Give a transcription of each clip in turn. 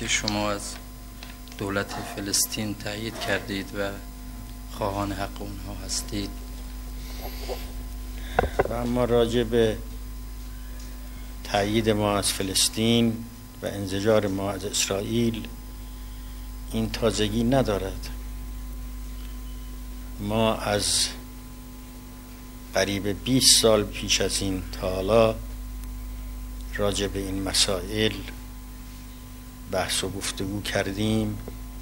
که شما از دولت فلسطین تایید کردید و خواهان حق اونها هستید. و اما راجع به تایید ما از فلسطین و انزجار ما از اسرائیل، این تازگی ندارد. ما از قریب 20 سال پیش از این تا حالا راجع به این مسائل بحث و گفتگو کردیم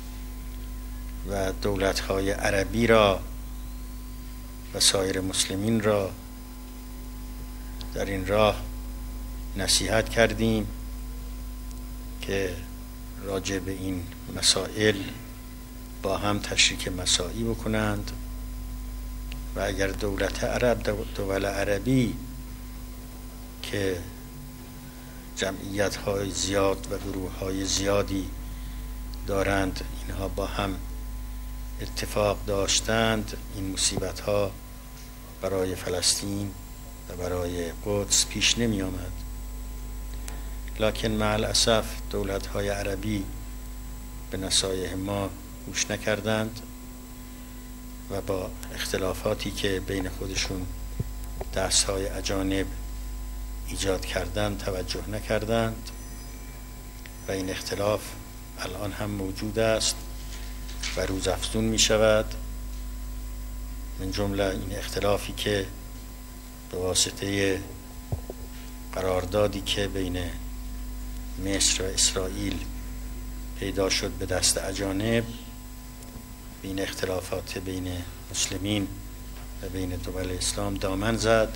و دولت‌های عربی را و سایر مسلمین را در این راه نصیحت کردیم که راجع به این مسائل با هم تشریک مساعی بکنند و اگر دولت عرب، دول عربی که جمعیت‌های زیاد و گروه‌های زیادی دارند، اینها با هم اتفاق داشتند، این مصیبت‌ها برای فلسطین و برای قدس پیش نمی آمد. لکن مع الاسف دولت‌های عربی به نصایح ما گوش نکردند و با اختلافاتی که بین خودشون دست‌های اجانب ایجاد کردند توجه نکردند و این اختلاف الان هم موجود است و روزافزون می شود. من جمله این اختلافی که به واسطه قراردادی که بین مصر و اسرائیل پیدا شد به دست اجانب، این اختلافات بین مسلمین و بین دول اسلام دامن زد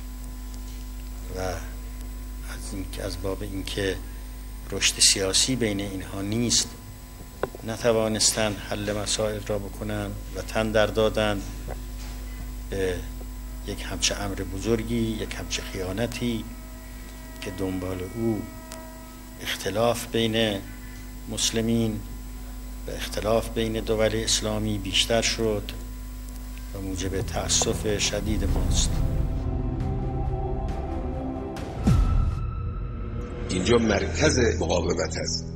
و از باب اینکه رشد سیاسی بین اینها نیست نتوانستند حل مسائل را بکنند و تن در دادند به یک همچه امر بزرگی، یک همچه خیانتی که دنبال او اختلاف بین مسلمین و اختلاف بین دول اسلامی بیشتر شد و موجب تأسف شدید ماست. اینجا مرکز مقاومت است.